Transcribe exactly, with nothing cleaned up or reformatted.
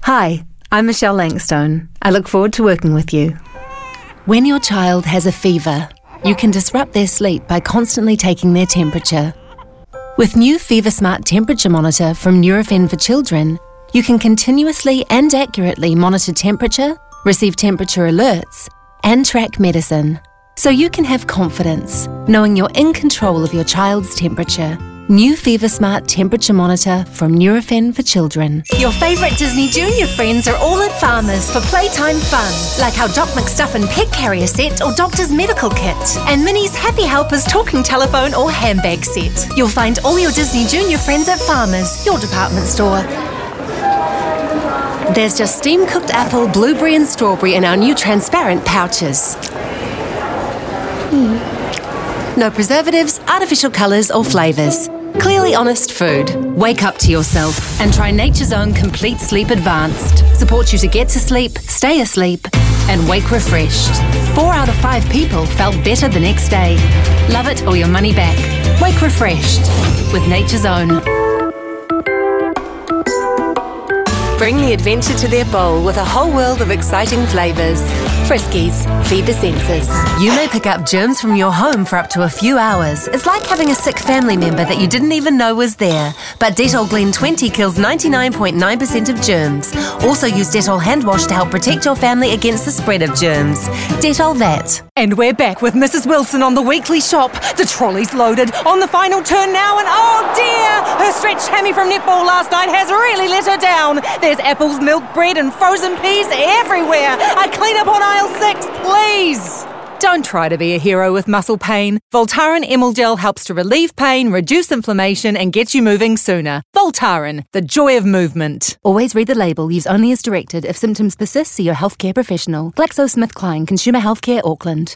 Hi, I'm Michelle Langstone. I look forward to working with you. When your child has a fever, you can disrupt their sleep by constantly taking their temperature. With new Fever Smart Temperature Monitor from Nurofen for Children, you can continuously and accurately monitor temperature, receive temperature alerts, and track medicine, so you can have confidence knowing you're in control of your child's temperature. New Fever Smart Temperature Monitor from Nurofen for Children. Your favourite Disney Junior friends are all at Farmers for playtime fun, like our Doc McStuffin pet carrier set or Doctor's Medical Kit, and Minnie's Happy Helpers talking telephone or handbag set. You'll find all your Disney Junior friends at Farmers, your department store. There's just steam-cooked apple, blueberry and strawberry in our new transparent pouches. Mm. No preservatives, artificial colours or flavours. Clearly honest food. Wake up to yourself and try Nature's Own Complete Sleep Advanced. Supports you to get to sleep, stay asleep and wake refreshed. Four out of five people felt better the next day. Love it or your money back. Wake refreshed with Nature's Own. Bring the adventure to their bowl with a whole world of exciting flavours. Friskies, feed the senses. You may pick up germs from your home for up to a few hours. It's like having a sick family member that you didn't even know was there. But Dettol Glen twenty kills ninety-nine point nine percent of germs. Also use Dettol hand wash to help protect your family against the spread of germs. Dettol that. And we're back with Missus Wilson on the weekly shop. The trolley's loaded, on the final turn now, and oh dear! Her stretched hammy from netball last night has really let her down. There's apples, milk, bread and frozen peas everywhere. I clean up on aisle six, please! Don't try to be a hero with muscle pain. Voltaren Emulgel helps to relieve pain, reduce inflammation and get you moving sooner. Voltaren, the joy of movement. Always read the label. Use only as directed. If symptoms persist, see your healthcare professional. GlaxoSmithKline, Consumer Healthcare, Auckland.